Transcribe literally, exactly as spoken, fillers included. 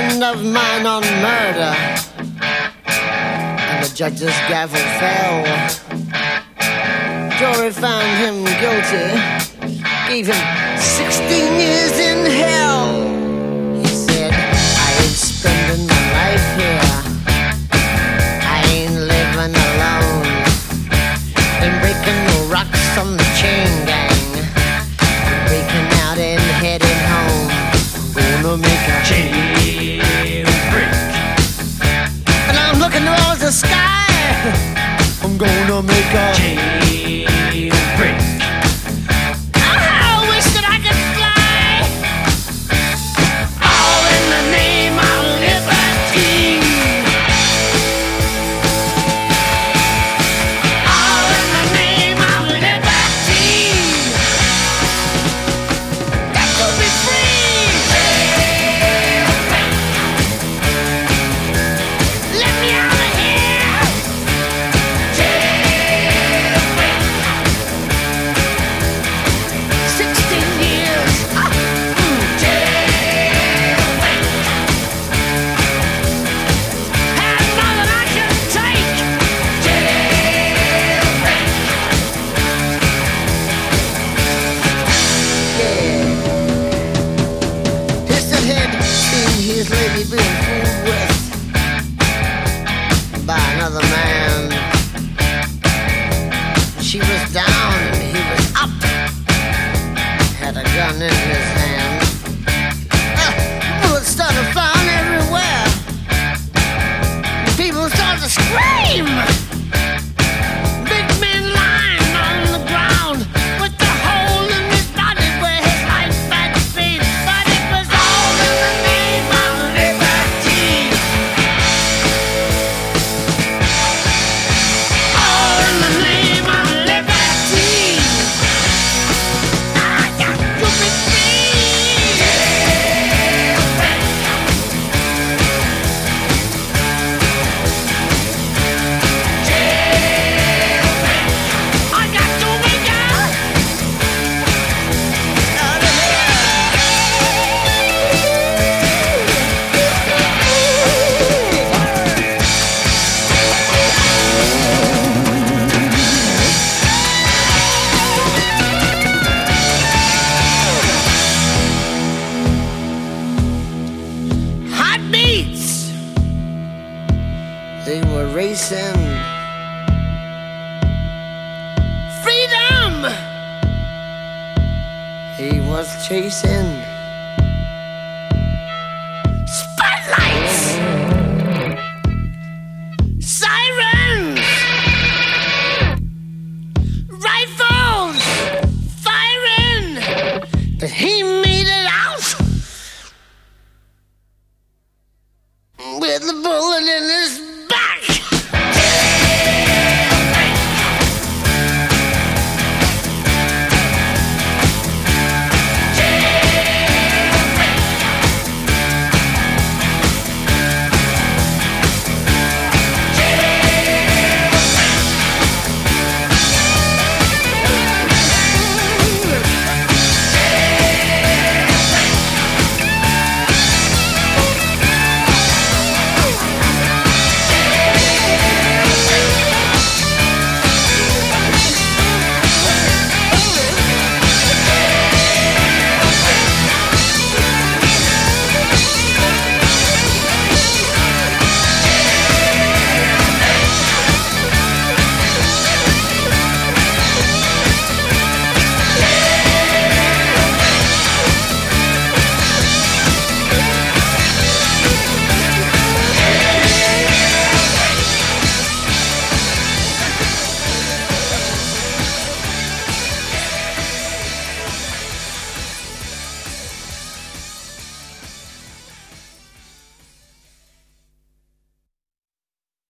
friend of mine on murder, and the judge's gavel fell. Jury found him guilty, gave him sixteen years in hell. He said, I ain't spending my life here, I ain't living alone, ain't breaking no rocks on the chain gang, I'm breaking out and heading home. I'm gonna make a jailbreak, and I'm looking towards the sky. I'm gonna make a jailbreak. I wish that I could fly, all in the name of liberty, all in the name of liberty. Got to be free. Let me out of here. Sixteen years. Ah, mm, jailbreak. Had more than I can take. Jailbreak. Yeah. Piston head seen his lady being fooled with by another man. She was down and he was up, had a gun in his hand. Uh, bullets started flying everywhere. People started to scream. Big man lying on the ground with the hole in his body where his life had been. But it was all in the name of liberty, all in the name of liberty. I got to be free. Jailbreak. Jailbreak. I got to be out of hot beats. They were racing. Freedom. He was chasing.